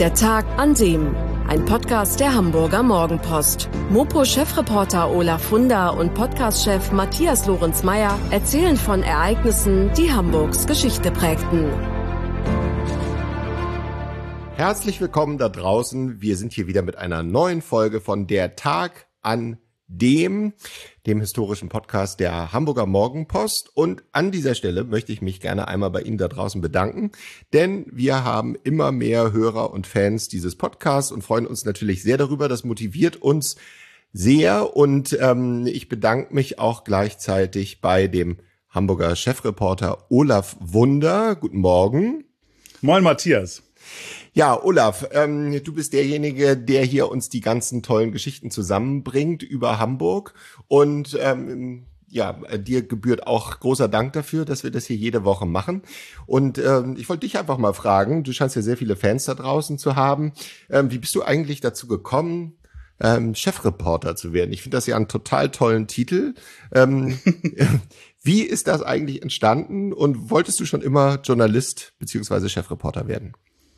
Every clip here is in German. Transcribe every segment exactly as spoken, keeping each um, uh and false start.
Der Tag an dem. Ein Podcast der Hamburger Morgenpost. Mopo-Chefreporter Olaf Funder und Podcast-Chef Matthias Lorenz-Meyer erzählen von Ereignissen, die Hamburgs Geschichte prägten. Herzlich willkommen da draußen. Wir sind hier wieder mit einer neuen Folge von Der Tag an dem, dem historischen Podcast der Hamburger Morgenpost. Und an dieser Stelle möchte ich mich gerne einmal bei Ihnen da draußen bedanken, denn wir haben immer mehr Hörer und Fans dieses Podcasts und freuen uns natürlich sehr darüber. Das motiviert uns sehr und ähm, ich bedanke mich auch gleichzeitig bei dem Hamburger Chefreporter Olaf Wunder. Guten Morgen. Moin Matthias. Ja, Olaf, ähm, du bist derjenige, der hier uns die ganzen tollen Geschichten zusammenbringt über Hamburg und ähm, ja, dir gebührt auch großer Dank dafür, dass wir das hier jede Woche machen. Und ähm, ich wollte dich einfach mal fragen, du scheinst ja sehr viele Fans da draußen zu haben. Ähm, wie bist du eigentlich dazu gekommen, ähm, Chefreporter zu werden? Ich finde das ja einen total tollen Titel. Ähm, wie ist das eigentlich entstanden und wolltest du schon immer Journalist beziehungsweise Chefreporter werden?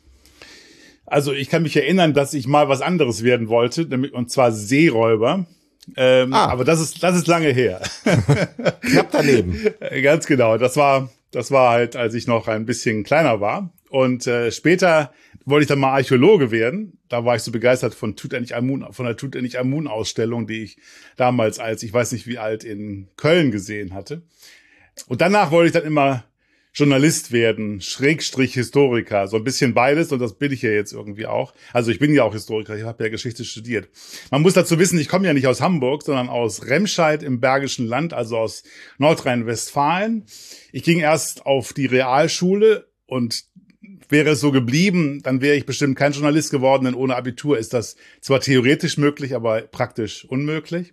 Also ich kann mich erinnern, dass ich mal was anderes werden wollte, und zwar Seeräuber. Ähm, ah. Aber das ist das ist lange her. Knapp daneben. Ganz genau. Das war das war halt, als ich noch ein bisschen kleiner war. Und äh, später wollte ich dann mal Archäologe werden. Da war ich so begeistert von Tutanchamun, von der Tutanchamun-Ausstellung, die ich damals als, ich weiß nicht wie alt, in Köln gesehen hatte. Und danach wollte ich dann immer Journalist werden, Schrägstrich Historiker, so ein bisschen beides und das bin ich ja jetzt irgendwie auch. Also ich bin ja auch Historiker, ich habe ja Geschichte studiert. Man muss dazu wissen, ich komme ja nicht aus Hamburg, sondern aus Remscheid im Bergischen Land, also aus Nordrhein-Westfalen. Ich ging erst auf die Realschule und wäre es so geblieben, dann wäre ich bestimmt kein Journalist geworden, denn ohne Abitur ist das zwar theoretisch möglich, aber praktisch unmöglich.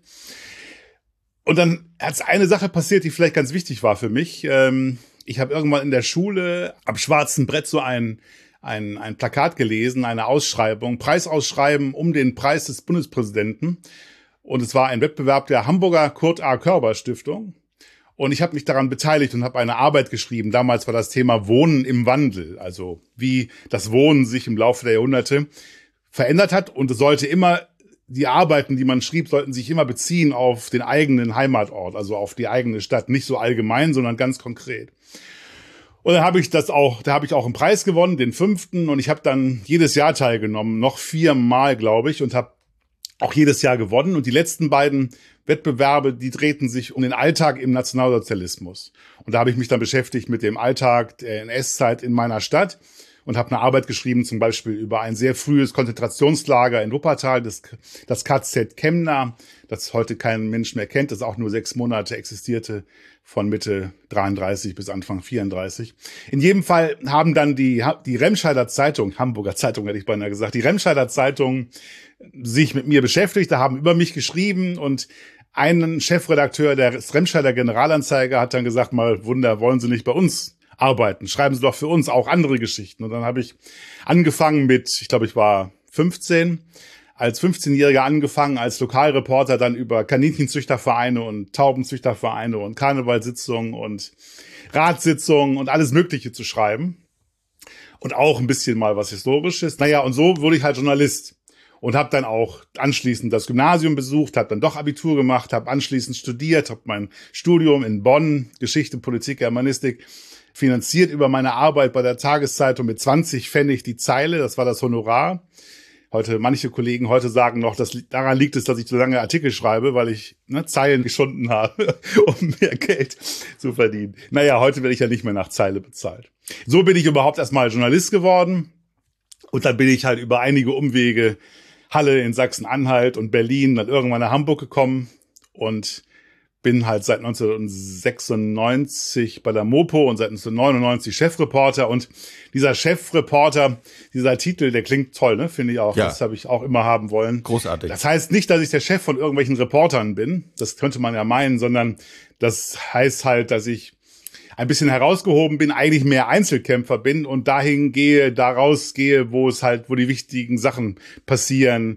Und dann hat eine Sache passiert, die vielleicht ganz wichtig war für mich. Ich habe irgendwann in der Schule am schwarzen Brett so ein, ein, ein Plakat gelesen, eine Ausschreibung, Preisausschreiben um den Preis des Bundespräsidenten. Und es war ein Wettbewerb der Hamburger Kurt A. Körber Stiftung. Und ich habe mich daran beteiligt und habe eine Arbeit geschrieben. Damals war das Thema Wohnen im Wandel, also wie das Wohnen sich im Laufe der Jahrhunderte verändert hat. Und es sollte immer, die Arbeiten, die man schrieb, sollten sich immer beziehen auf den eigenen Heimatort, also auf die eigene Stadt. Nicht so allgemein, sondern ganz konkret. Und dann habe ich das auch, da habe ich auch einen Preis gewonnen, den fünften, und ich habe dann jedes Jahr teilgenommen, noch viermal, glaube ich, und habe auch jedes Jahr gewonnen. Und die letzten beiden Wettbewerbe, die drehten sich um den Alltag im Nationalsozialismus. Und da habe ich mich dann beschäftigt mit dem Alltag der N S-Zeit in meiner Stadt und habe eine Arbeit geschrieben, zum Beispiel über ein sehr frühes Konzentrationslager in Wuppertal, das, das K Z Kemna, das heute kein Mensch mehr kennt, das auch nur sechs Monate existierte, von Mitte dreiunddreißig bis Anfang vierunddreißig. In jedem Fall haben dann die, die Remscheider Zeitung, Hamburger Zeitung hätte ich beinahe gesagt, die Remscheider Zeitung sich mit mir beschäftigt, da haben über mich geschrieben und ein Chefredakteur der Remscheider Generalanzeiger hat dann gesagt, mal Wunder, wollen Sie nicht bei uns arbeiten? Schreiben Sie doch für uns auch andere Geschichten. Und dann habe ich angefangen mit, ich glaube, ich war fünfzehn, als fünfzehnjähriger angefangen, als Lokalreporter dann über Kaninchenzüchtervereine und Taubenzüchtervereine und Karnevalssitzungen und Ratssitzungen und alles Mögliche zu schreiben. Und auch ein bisschen mal was Historisches. Naja, und so wurde ich halt Journalist. Und habe dann auch anschließend das Gymnasium besucht, habe dann doch Abitur gemacht, habe anschließend studiert, habe mein Studium in Bonn, Geschichte, Politik, Germanistik, finanziert über meine Arbeit bei der Tageszeitung mit zwanzig Pfennig die Zeile, das war das Honorar. Heute, manche Kollegen heute sagen noch, dass daran liegt es, dass ich so lange Artikel schreibe, weil ich ne, Zeilen geschunden habe, um mehr Geld zu verdienen. Naja, heute werde ich ja nicht mehr nach Zeile bezahlt. So bin ich überhaupt erstmal Journalist geworden und dann bin ich halt über einige Umwege Halle in Sachsen-Anhalt und Berlin, dann irgendwann nach Hamburg gekommen und bin halt seit neunzehnhundertsechsundneunzig bei der Mopo und seit neunzehnhundertneunundneunzig Chefreporter. Und dieser Chefreporter, dieser Titel, der klingt toll, ne? Finde ich auch. Ja. Das habe ich auch immer haben wollen. Großartig. Das heißt nicht, dass ich der Chef von irgendwelchen Reportern bin. Das könnte man ja meinen, sondern das heißt halt, dass ich ein bisschen herausgehoben bin, eigentlich mehr Einzelkämpfer bin und dahin gehe, daraus gehe, wo es halt, wo die wichtigen Sachen passieren,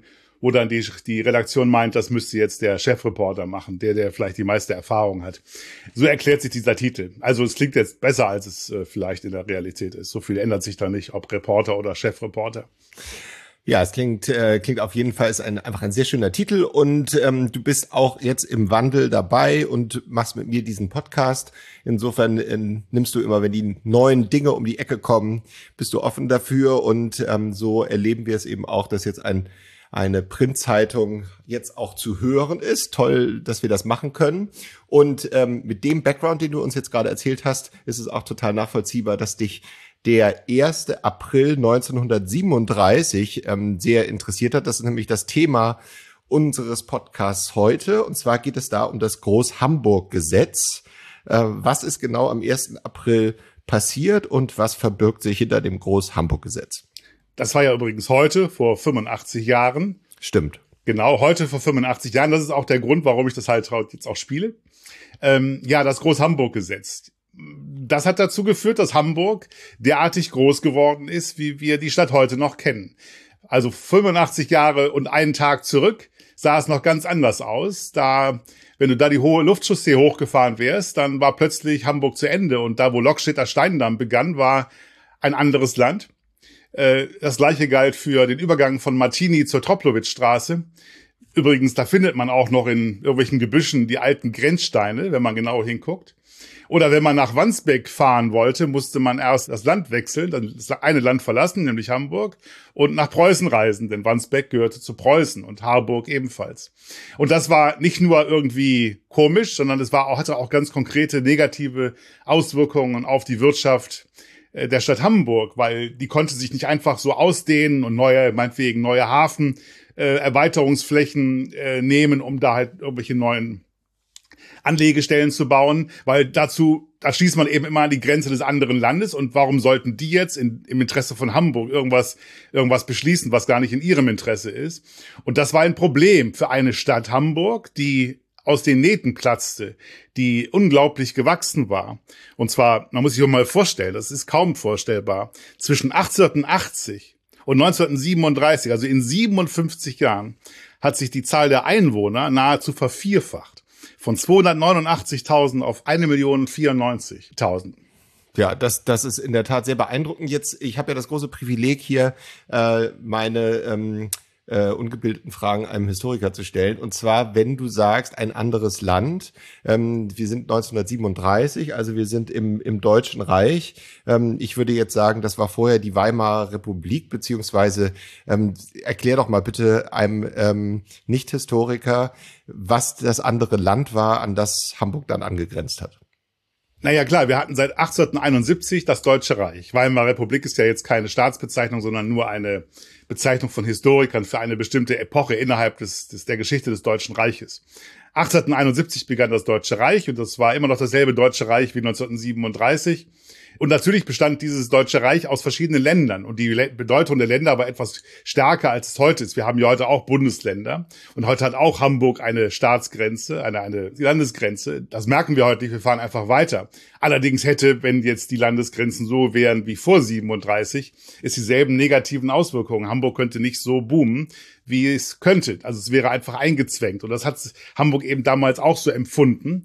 wo dann die, die Redaktion meint, das müsste jetzt der Chefreporter machen, der, der vielleicht die meiste Erfahrung hat. So erklärt sich dieser Titel. Also es klingt jetzt besser, als es äh, vielleicht in der Realität ist. So viel ändert sich da nicht, ob Reporter oder Chefreporter. Ja, es klingt äh, klingt auf jeden Fall ist ein einfach ein sehr schöner Titel und ähm, du bist auch jetzt im Wandel dabei und machst mit mir diesen Podcast. Insofern äh, nimmst du immer, wenn die neuen Dinge um die Ecke kommen, bist du offen dafür und ähm, so erleben wir es eben auch, dass jetzt ein eine Printzeitung jetzt auch zu hören ist. Toll, dass wir das machen können. Und ähm, mit dem Background, den du uns jetzt gerade erzählt hast, ist es auch total nachvollziehbar, dass dich der erste April neunzehnhundertsiebenunddreißig ähm, sehr interessiert hat. Das ist nämlich das Thema unseres Podcasts heute. Und zwar geht es da um das Groß-Hamburg-Gesetz. Äh, was ist genau am ersten April passiert und was verbirgt sich hinter dem Groß-Hamburg-Gesetz? Das war ja übrigens heute, vor fünfundachtzig Jahren. Stimmt. Genau, heute vor fünfundachtzig Jahren. Das ist auch der Grund, warum ich das halt jetzt auch spiele. Ähm, ja, das Groß-Hamburg-Gesetz. Das hat dazu geführt, dass Hamburg derartig groß geworden ist, wie wir die Stadt heute noch kennen. Also fünfundachtzig Jahre und einen Tag zurück sah es noch ganz anders aus. Da, wenn du da die hohe Luftchaussee hochgefahren wärst, dann war plötzlich Hamburg zu Ende. Und da, wo Lokstedter Steindamm begann, war ein anderes Land. Das Gleiche galt für den Übergang von Martini zur Troplowitz-Straße. Übrigens, da findet man auch noch in irgendwelchen Gebüschen die alten Grenzsteine, wenn man genau hinguckt. Oder wenn man nach Wandsbek fahren wollte, musste man erst das Land wechseln, dann das eine Land verlassen, nämlich Hamburg, und nach Preußen reisen, denn Wandsbek gehörte zu Preußen und Harburg ebenfalls. Und das war nicht nur irgendwie komisch, sondern es war auch, hatte auch ganz konkrete negative Auswirkungen auf die Wirtschaft der Stadt Hamburg, weil die konnte sich nicht einfach so ausdehnen und neue, meinetwegen neue Hafen, äh, Erweiterungsflächen äh, nehmen, um da halt irgendwelche neuen Anlegestellen zu bauen, weil dazu, da schließt man eben immer an die Grenze des anderen Landes und warum sollten die jetzt in, im Interesse von Hamburg irgendwas, irgendwas beschließen, was gar nicht in ihrem Interesse ist? Und das war ein Problem für eine Stadt Hamburg, die aus den Nähten platzte, die unglaublich gewachsen war. Und zwar, man muss sich mal vorstellen, das ist kaum vorstellbar, zwischen achtzehnhundertachtzig und neunzehnhundertsiebenunddreißig, also in siebenundfünfzig Jahren, hat sich die Zahl der Einwohner nahezu vervierfacht. Von zweihundertneunundachtzigtausend auf eine Million vierundneunzigtausend. Ja, das das ist in der Tat sehr beeindruckend. Jetzt, ich habe ja das große Privileg hier, äh, meine ähm, äh, ungebildeten Fragen einem Historiker zu stellen. Und zwar, wenn du sagst, ein anderes Land. Ähm, wir sind neunzehnhundertsiebenunddreißig, also wir sind im im Deutschen Reich. Ähm, ich würde jetzt sagen, das war vorher die Weimarer Republik, beziehungsweise ähm, erklär doch mal bitte einem ähm, Nicht-Historiker, was das andere Land war, an das Hamburg dann angegrenzt hat. Naja, klar, wir hatten seit achtzehnhunderteinundsiebzig das Deutsche Reich. Weimarer Republik ist ja jetzt keine Staatsbezeichnung, sondern nur eine Bezeichnung von Historikern für eine bestimmte Epoche innerhalb des, des der Geschichte des Deutschen Reiches. achtzehnhunderteinundsiebzig begann das Deutsche Reich und das war immer noch dasselbe Deutsche Reich wie neunzehnhundertsiebenunddreißig. Und natürlich bestand dieses Deutsche Reich aus verschiedenen Ländern. Und die Bedeutung der Länder war etwas stärker, als es heute ist. Wir haben ja heute auch Bundesländer. Und heute hat auch Hamburg eine Staatsgrenze, eine, eine Landesgrenze. Das merken wir heute nicht. Wir fahren einfach weiter. Allerdings hätte, wenn jetzt die Landesgrenzen so wären wie vor siebenunddreißig, es dieselben negativen Auswirkungen. Hamburg könnte nicht so boomen, wie es könnte. Also es wäre einfach eingezwängt. Und das hat Hamburg eben damals auch so empfunden.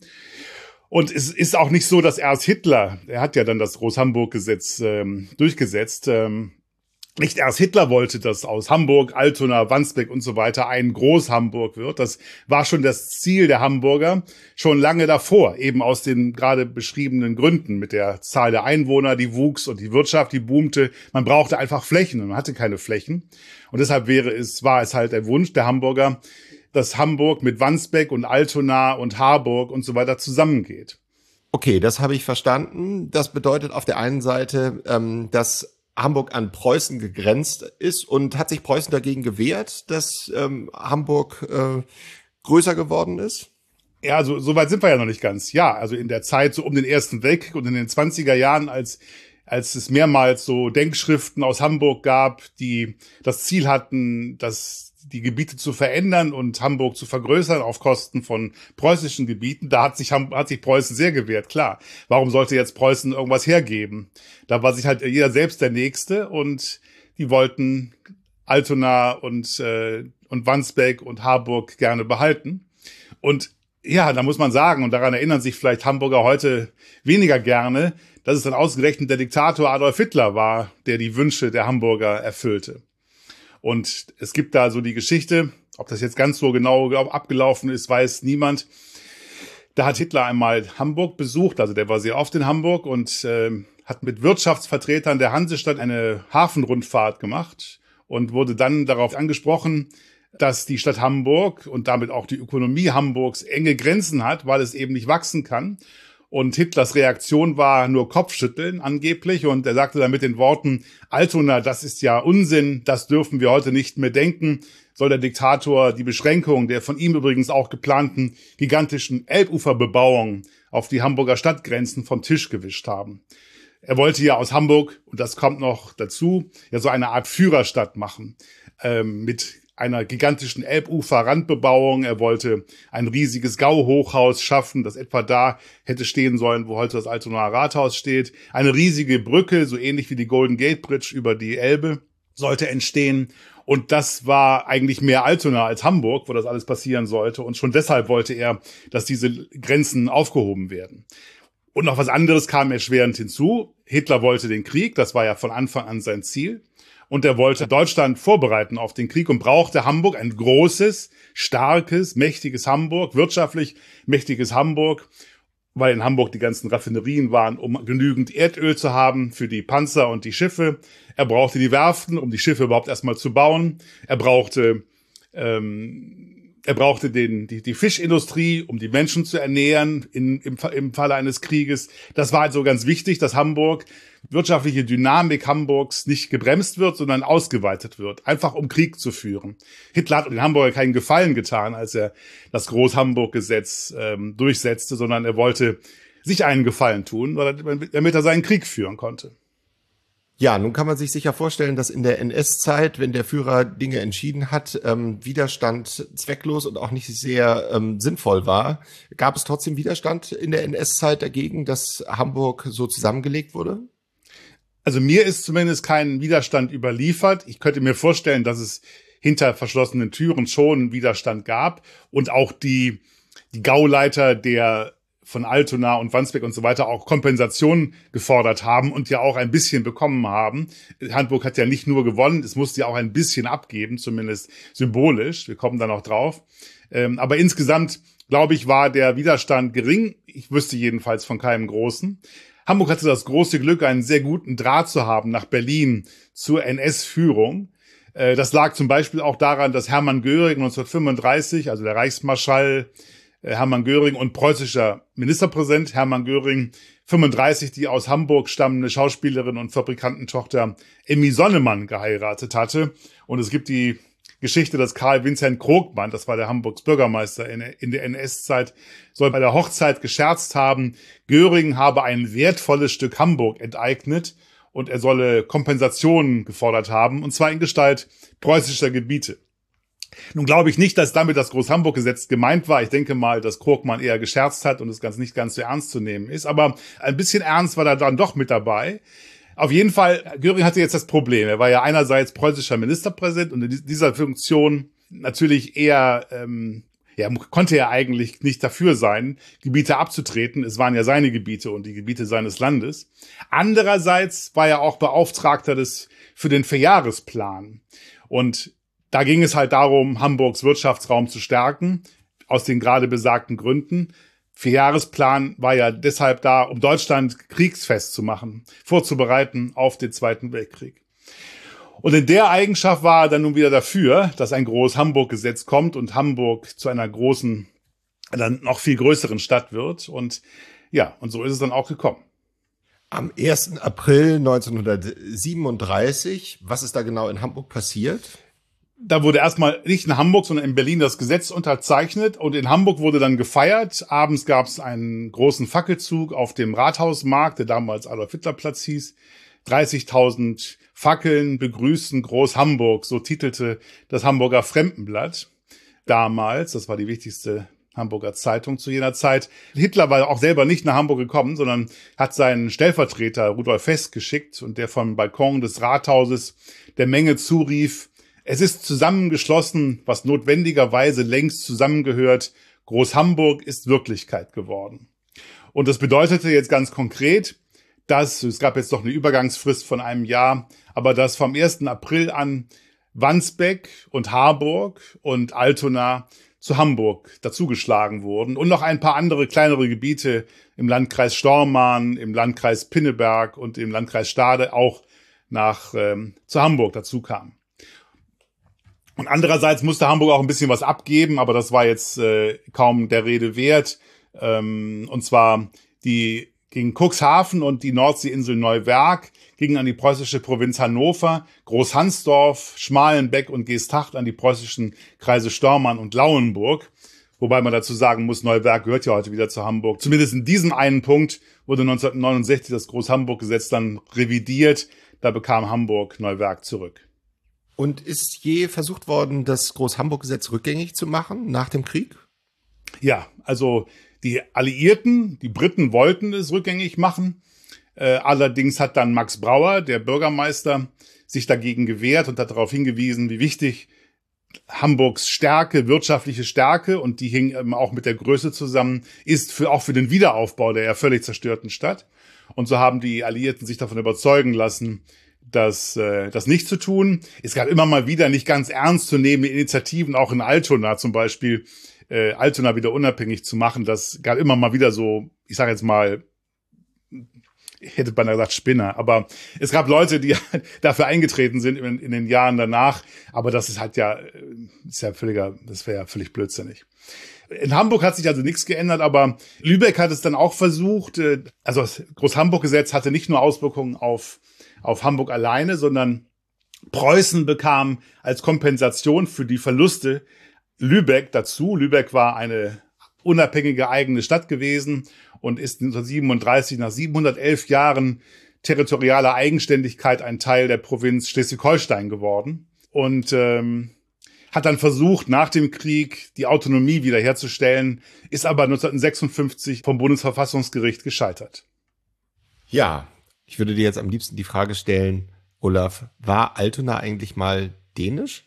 Und es ist auch nicht so, dass erst Hitler, er hat ja dann das Groß-Hamburg-Gesetz ähm, durchgesetzt, ähm, nicht erst Hitler wollte, dass aus Hamburg, Altona, Wandsbek und so weiter ein Groß-Hamburg wird. Das war schon das Ziel der Hamburger schon lange davor, eben aus den gerade beschriebenen Gründen mit der Zahl der Einwohner, die wuchs und die Wirtschaft, die boomte. Man brauchte einfach Flächen und man hatte keine Flächen. Und deshalb wäre es, war es halt der Wunsch der Hamburger, dass Hamburg mit Wandsbek und Altona und Harburg und so weiter zusammengeht. Okay, das habe ich verstanden. Das bedeutet auf der einen Seite, ähm, dass Hamburg an Preußen gegrenzt ist und hat sich Preußen dagegen gewehrt, dass ähm, Hamburg äh, größer geworden ist? Ja, so, so weit sind wir ja noch nicht ganz. Ja, also in der Zeit so um den Ersten Weltkrieg und in den zwanziger Jahren, als als es mehrmals so Denkschriften aus Hamburg gab, die das Ziel hatten, dass die Gebiete zu verändern und Hamburg zu vergrößern auf Kosten von preußischen Gebieten. Da hat sich, hat sich Preußen sehr gewehrt, klar. Warum sollte jetzt Preußen irgendwas hergeben? Da war sich halt jeder selbst der Nächste und die wollten Altona und, äh, und Wandsbek und Harburg gerne behalten. Und ja, da muss man sagen, und daran erinnern sich vielleicht Hamburger heute weniger gerne, dass es dann ausgerechnet der Diktator Adolf Hitler war, der die Wünsche der Hamburger erfüllte. Und es gibt da so die Geschichte, ob das jetzt ganz so genau abgelaufen ist, weiß niemand. Da hat Hitler einmal Hamburg besucht, also der war sehr oft in Hamburg und äh, hat mit Wirtschaftsvertretern der Hansestadt eine Hafenrundfahrt gemacht und wurde dann darauf angesprochen, dass die Stadt Hamburg und damit auch die Ökonomie Hamburgs enge Grenzen hat, weil es eben nicht wachsen kann. Und Hitlers Reaktion war nur Kopfschütteln angeblich. Und er sagte dann mit den Worten, Altona, das ist ja Unsinn, das dürfen wir heute nicht mehr denken. Soll der Diktator die Beschränkung der von ihm übrigens auch geplanten gigantischen Elbuferbebauung auf die Hamburger Stadtgrenzen vom Tisch gewischt haben. Er wollte ja aus Hamburg, und das kommt noch dazu, ja so eine Art Führerstadt machen, ähm, mit einer gigantischen Elbufer-Randbebauung. Er wollte ein riesiges Gauhochhaus schaffen, das etwa da hätte stehen sollen, wo heute das Altonaer Rathaus steht. Eine riesige Brücke, so ähnlich wie die Golden Gate Bridge über die Elbe, sollte entstehen. Und das war eigentlich mehr Altona als Hamburg, wo das alles passieren sollte. Und schon deshalb wollte er, dass diese Grenzen aufgehoben werden. Und noch was anderes kam erschwerend hinzu. Hitler wollte den Krieg, das war ja von Anfang an sein Ziel. Und er wollte Deutschland vorbereiten auf den Krieg und brauchte Hamburg, ein großes, starkes, mächtiges Hamburg, wirtschaftlich mächtiges Hamburg, weil in Hamburg die ganzen Raffinerien waren, um genügend Erdöl zu haben für die Panzer und die Schiffe. Er brauchte die Werften, um die Schiffe überhaupt erstmal zu bauen. Er brauchte ähm, er brauchte den die, die Fischindustrie, um die Menschen zu ernähren in, im, im Falle eines Krieges. Das war also ganz wichtig, dass Hamburg, wirtschaftliche Dynamik Hamburgs nicht gebremst wird, sondern ausgeweitet wird, einfach um Krieg zu führen. Hitler hat den Hamburger keinen Gefallen getan, als er das Groß-Hamburg-Gesetz ähm, durchsetzte, sondern er wollte sich einen Gefallen tun, damit er seinen Krieg führen konnte. Ja, nun kann man sich sicher vorstellen, dass in der N S-Zeit, wenn der Führer Dinge entschieden hat, ähm, Widerstand zwecklos und auch nicht sehr ähm, sinnvoll war. Gab es trotzdem Widerstand in der N S-Zeit dagegen, dass Hamburg so zusammengelegt wurde? Also mir ist zumindest kein Widerstand überliefert. Ich könnte mir vorstellen, dass es hinter verschlossenen Türen schon Widerstand gab und auch die, die Gauleiter der von Altona und Wandsbek und so weiter auch Kompensation gefordert haben und ja auch ein bisschen bekommen haben. Hamburg hat ja nicht nur gewonnen, es musste ja auch ein bisschen abgeben, zumindest symbolisch. Wir kommen da noch drauf. Ähm, aber insgesamt, glaube ich, war der Widerstand gering. Ich wüsste jedenfalls von keinem großen. Hamburg hatte das große Glück, einen sehr guten Draht zu haben nach Berlin zur N S-Führung. Äh, das lag zum Beispiel auch daran, dass Hermann Göring neunzehnhundertfünfunddreißig, also der Reichsmarschall Hermann Göring und preußischer Ministerpräsident Hermann Göring fünfunddreißig die aus Hamburg stammende Schauspielerin und Fabrikantentochter Emmy Sonnemann geheiratet hatte. Und es gibt die Geschichte, dass Karl Vincent Krogmann, das war der Hamburgs Bürgermeister in, in der N S-Zeit, soll bei der Hochzeit gescherzt haben, Göring habe ein wertvolles Stück Hamburg enteignet und er solle Kompensationen gefordert haben, und zwar in Gestalt preußischer Gebiete. Nun glaube ich nicht, dass damit das Groß-Hamburg-Gesetz gemeint war. Ich denke mal, dass Krogmann eher gescherzt hat und es ganz nicht ganz so ernst zu nehmen ist. Aber ein bisschen ernst war da dann doch mit dabei. Auf jeden Fall, Göring hatte jetzt das Problem. Er war ja einerseits preußischer Ministerpräsident und in dieser Funktion natürlich eher, ähm, ja, konnte er eigentlich nicht dafür sein, Gebiete abzutreten. Es waren ja seine Gebiete und die Gebiete seines Landes. Andererseits war er auch Beauftragter des für den Vierjahresplan. Und da ging es halt darum, Hamburgs Wirtschaftsraum zu stärken, aus den gerade besagten Gründen. Vierjahresplan war ja deshalb da, um Deutschland kriegsfest zu machen, vorzubereiten auf den Zweiten Weltkrieg. Und in der Eigenschaft war er dann nun wieder dafür, dass ein Groß-Hamburg-Gesetz kommt und Hamburg zu einer großen, dann noch viel größeren Stadt wird. Und ja, und so ist es dann auch gekommen. Am ersten April neunzehnhundertsiebenunddreißig, was ist da genau in Hamburg passiert? Da wurde erstmal nicht in Hamburg, sondern in Berlin das Gesetz unterzeichnet und in Hamburg wurde dann gefeiert. Abends gab es einen großen Fackelzug auf dem Rathausmarkt, der damals Adolf-Hitler-Platz hieß. dreißigtausend Fackeln begrüßen Groß-Hamburg, so titelte das Hamburger Fremdenblatt damals. Das war die wichtigste Hamburger Zeitung zu jener Zeit. Hitler war auch selber nicht nach Hamburg gekommen, sondern hat seinen Stellvertreter Rudolf Fest geschickt und der vom Balkon des Rathauses der Menge zurief: Es ist zusammengeschlossen, was notwendigerweise längst zusammengehört. Groß-Hamburg ist Wirklichkeit geworden. Und das bedeutete jetzt ganz konkret, dass, es gab jetzt noch eine Übergangsfrist von einem Jahr, aber dass vom ersten April an Wandsbek und Harburg und Altona zu Hamburg dazugeschlagen wurden und noch ein paar andere kleinere Gebiete im Landkreis Stormarn, im Landkreis Pinneberg und im Landkreis Stade auch nach ähm, zu Hamburg dazu kamen. Und andererseits musste Hamburg auch ein bisschen was abgeben, aber das war jetzt äh, kaum der Rede wert. Ähm, und zwar die gegen Cuxhaven und die Nordseeinsel Neuwerk gingen an die preußische Provinz Hannover, Großhansdorf, Schmalenbeck und Geesthacht an die preußischen Kreise Stormarn und Lauenburg. Wobei man dazu sagen muss, Neuwerk gehört ja heute wieder zu Hamburg. Zumindest in diesem einen Punkt wurde neunzehnhundertneunundsechzig das Groß-Hamburg-Gesetz dann revidiert. Da bekam Hamburg Neuwerk zurück. Und ist je versucht worden, das Groß-Hamburg-Gesetz rückgängig zu machen nach dem Krieg? Ja, also die Alliierten, die Briten wollten es rückgängig machen. Äh, allerdings hat dann Max Brauer, der Bürgermeister, sich dagegen gewehrt und hat darauf hingewiesen, wie wichtig Hamburgs Stärke, wirtschaftliche Stärke, und die hing eben auch mit der Größe zusammen, ist für, auch für den Wiederaufbau der ja völlig zerstörten Stadt. Und so haben die Alliierten sich davon überzeugen lassen, das, äh, das nicht zu tun. Es gab immer mal wieder nicht ganz ernstzunehmende Initiativen, auch in Altona zum Beispiel, äh, Altona wieder unabhängig zu machen. Das gab immer mal wieder so, ich sage jetzt mal, ich hätte beinahe gesagt Spinner, aber es gab Leute, die dafür eingetreten sind in, in den Jahren danach. Aber das ist halt ja, ist ja völliger, das wäre ja völlig blödsinnig. In Hamburg hat sich also nichts geändert, aber Lübeck hat es dann auch versucht. Also das Groß-Hamburg-Gesetz hatte nicht nur Auswirkungen auf, auf Hamburg alleine, sondern Preußen bekam als Kompensation für die Verluste Lübeck dazu. Lübeck war eine unabhängige eigene Stadt gewesen und ist neunzehnhundertsiebenunddreißig nach siebenhundertelf Jahren territorialer Eigenständigkeit ein Teil der Provinz Schleswig-Holstein geworden und ähm, hat dann versucht, nach dem Krieg die Autonomie wiederherzustellen, ist aber neunzehnhundertsechsundfünfzig vom Bundesverfassungsgericht gescheitert. Ja, ich würde dir jetzt am liebsten die Frage stellen, Olaf, war Altona eigentlich mal dänisch?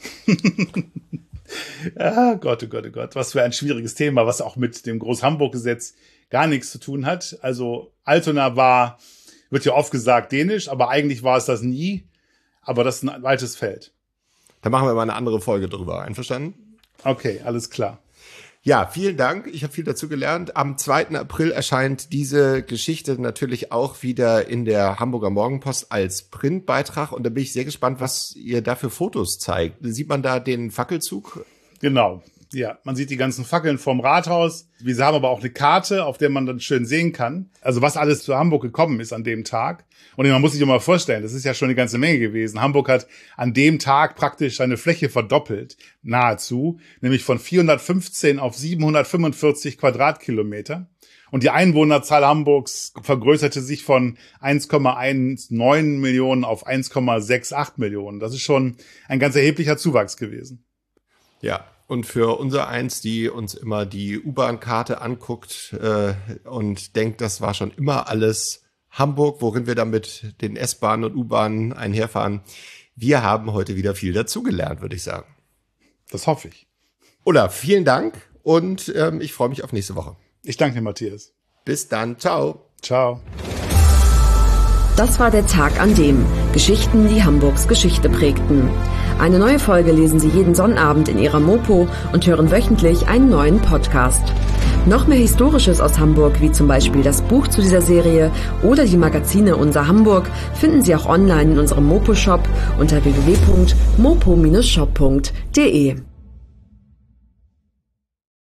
Ah, Gott, oh Gott, oh Gott, was für ein schwieriges Thema, was auch mit dem Groß-Hamburg-Gesetz gar nichts zu tun hat. Also Altona war, wird ja oft gesagt, dänisch, aber eigentlich war es das nie. Aber das ist ein weites Feld. Da machen wir mal eine andere Folge drüber. Einverstanden? Okay, alles klar. Ja, vielen Dank. Ich habe viel dazu gelernt. Am zweiten April erscheint diese Geschichte natürlich auch wieder in der Hamburger Morgenpost als Printbeitrag. Und da bin ich sehr gespannt, was ihr da für Fotos zeigt. Sieht man da den Fackelzug? Genau. Ja, man sieht die ganzen Fackeln vom Rathaus. Wir haben aber auch eine Karte, auf der man dann schön sehen kann, also was alles zu Hamburg gekommen ist an dem Tag. Und man muss sich mal vorstellen, das ist ja schon eine ganze Menge gewesen. Hamburg hat an dem Tag praktisch seine Fläche verdoppelt, nahezu, nämlich von vierhundertfünfzehn auf siebenhundertfünfundvierzig Quadratkilometer. Und die Einwohnerzahl Hamburgs vergrößerte sich von eins Komma neunzehn Millionen auf eins Komma achtundsechzig Millionen. Das ist schon ein ganz erheblicher Zuwachs gewesen. Ja. Und für unser Eins, die uns immer die U-Bahn-Karte anguckt äh, und denkt, das war schon immer alles Hamburg, worin wir dann mit den S-Bahnen und U-Bahnen einherfahren. Wir haben heute wieder viel dazugelernt, würde ich sagen. Das hoffe ich. Olaf, vielen Dank und ähm, ich freue mich auf nächste Woche. Ich danke dir, Matthias. Bis dann. Ciao. Ciao. Das war der Tag an dem. Geschichten, die Hamburgs Geschichte prägten. Eine neue Folge lesen Sie jeden Sonnabend in Ihrer Mopo und hören wöchentlich einen neuen Podcast. Noch mehr Historisches aus Hamburg, wie zum Beispiel das Buch zu dieser Serie oder die Magazine Unser Hamburg, finden Sie auch online in unserem Mopo-Shop unter w w w punkt mopo Bindestrich shop punkt de.